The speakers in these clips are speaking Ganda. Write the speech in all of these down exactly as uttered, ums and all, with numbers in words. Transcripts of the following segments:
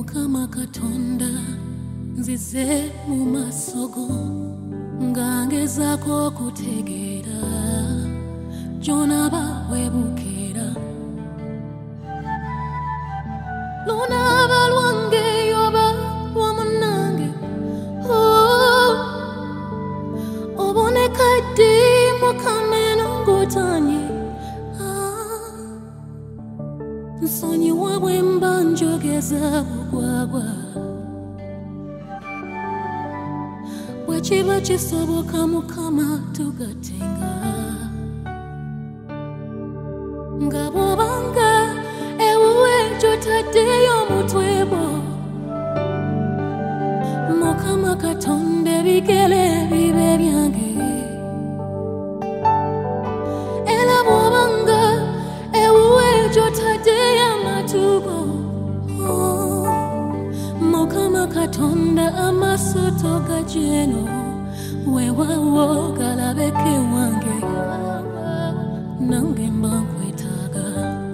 Mukama Katonda nzize mu masogo ngangezako kutegeera gy'onaba webukera lunaba lwange yoba lwamunange oboneka ddi mukameno ng'otanye nsonyiwa bwe mba njogeza bugwagwa bwe kiba kisoboka Mukama tugatenga nga bw'obanga ewuwe gy'otaddeyo omutwe gwo Mukama Katonda ebigere bibe byange era bw'obanga ewuwe gy'otaddeyo amatu go Mukama Katonda amaaso togagyeno weewaawo galabeke wange nange mba nkwetaaga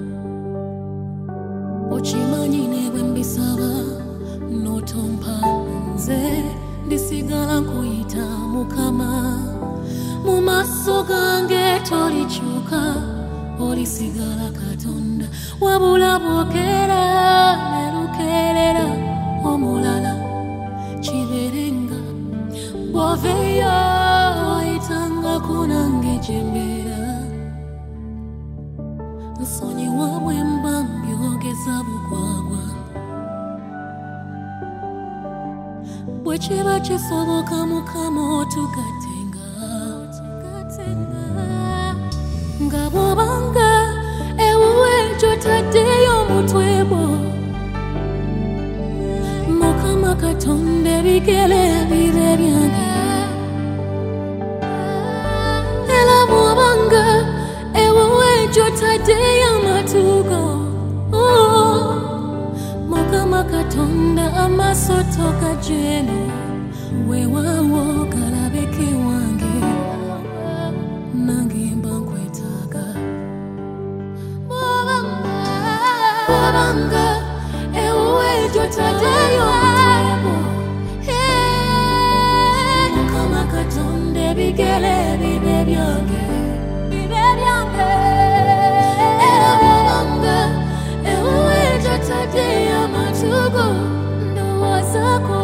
okimanyi ne bwe mbisaba n'otompa nze ndisigala nkuyita Mukama mu maaso gange tolikyuka olisigala Katonda wabula bwogera ne lukeerera omulala kibeerenga bw'oveeyo oyitangako nange gye mbeera nsonyiwa bwe mba mbyogeza bugwagwa bwe kiba kisoboka Mukama otugatenga nga bw'obanga ewuwe gy'otaddeyo omutwe gwo Mukama Katonda ebigere bibe byange era bw'obanga ewuwe gy'otaddeyo amatu go Mukama Katonda amaaso togagyeno weewaawo galabeke wange nange mba nkwetaaga bw'obanga ewuwe gy'otaddeyo omutwe Mukama Katonda ebigere bibe byange bibe byange era bw'obanga ewuwe gy'otaddeyo amatu go ndowoozako